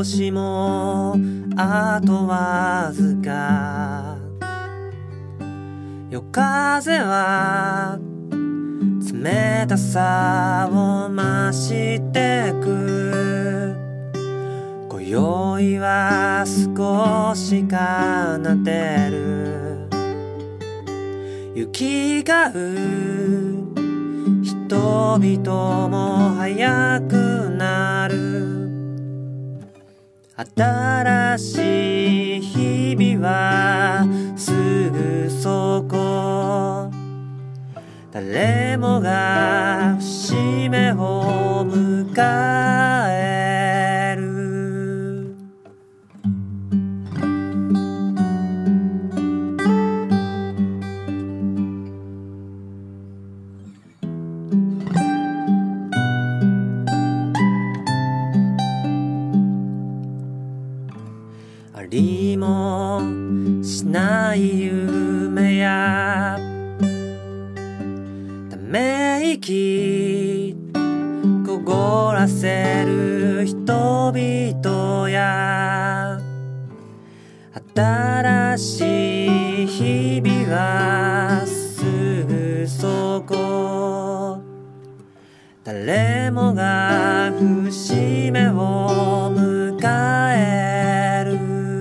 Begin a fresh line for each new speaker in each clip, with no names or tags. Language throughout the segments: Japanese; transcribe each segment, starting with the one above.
年もあとわずか、夜風は冷たさを増してく、今宵は少し奏でる、雪が降る人々も早くなる、新しい日々はすぐそこ、誰もが節目を迎える。ありもしない夢やため息こごらせる人々や、新しい日々はすぐそこ、誰もが節目を迎える。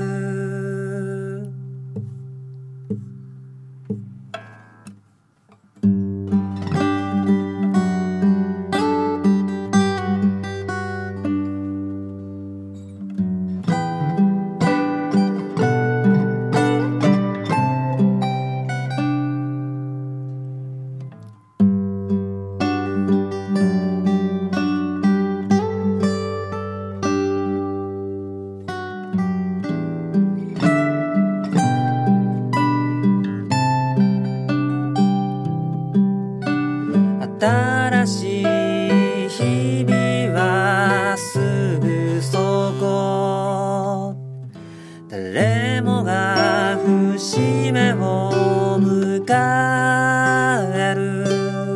新しい日々はすぐそこ、誰もが節目を迎える、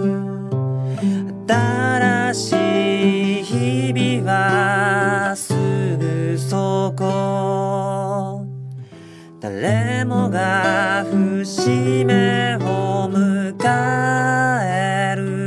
新しい日々はすぐそこ、誰もが節目を迎える。